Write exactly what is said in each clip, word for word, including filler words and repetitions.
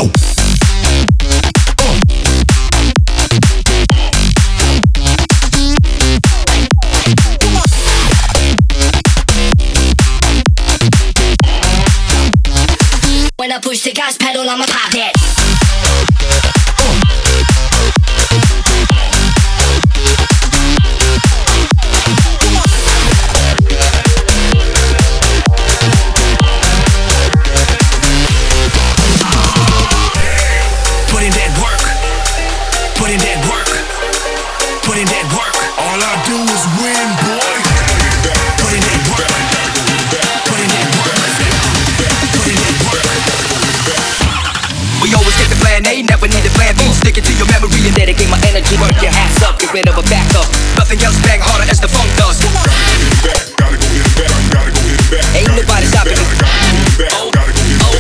When I push the gas pedal, I'ma pop it. Put in that work. Put in that work. Put in that work. All I do is win, boy. Put in that work. Put in that work. Put in that work. We always get the plan A, never need a plan B. Stick it to your memory and dedicate my energy. Work your ass up, get rid of a backup. Nothing else bang harder as the funk does. Gotta go get it back, gotta go get it back. Ain't nobody stopping me. Oh, oh.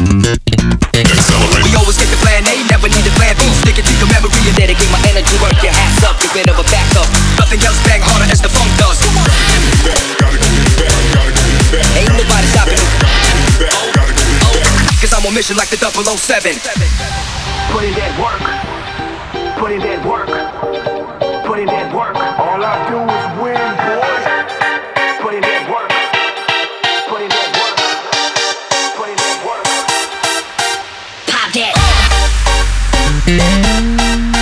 We always get the plan A, never need a plan B. Stick it to your memory and dedicate my energy. Work your ass up, get rid of a backup. Nothing else bang harder as the funk does. Gotta go get it back, gotta go get it back. Ain't nobody stopping me. Oh, oh. Cause I'm on mission like the double oh seven. Put in that work. Put in that work. Put in that work. All I do is win, boy. Put in that work. Put in that work. Put in that work. Pop that.